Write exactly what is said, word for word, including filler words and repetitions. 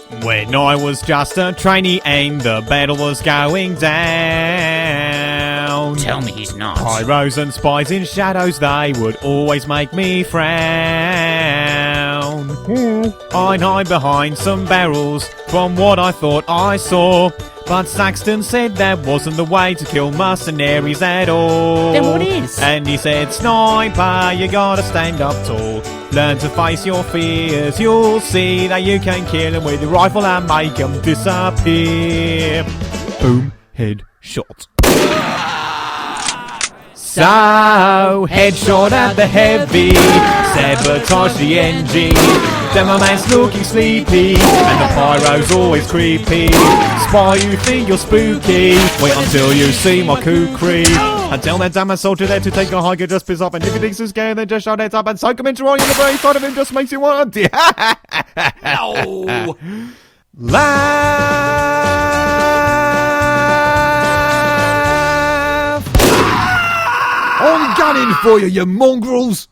When I was just a trainee and the battle was going down. Tell me he's not. Pyros and spies in shadows, they would always make me frown. I'd hide behind some barrels from what I thought I saw. But Saxton said that wasn't the way to kill mercenaries at all. Then what is? And he said, sniper, you gotta stand up tall. Learn to face your fears. You'll see that you can kill them with your rifle and make them disappear. Boom, head shot. So, headshot at the heavy, sabotage the engine. Then my man's looking sleepy, and the pyro's always creepy. Spy, you think you're spooky, wait until you see my kukri. Until that damn soldier there to take a hike, just piss off. And if he thinks he's scared, then just shut it up and soak him into oil in the brain side of him, just makes you want to... No! Laugh! I'm gunning for you, you mongrels!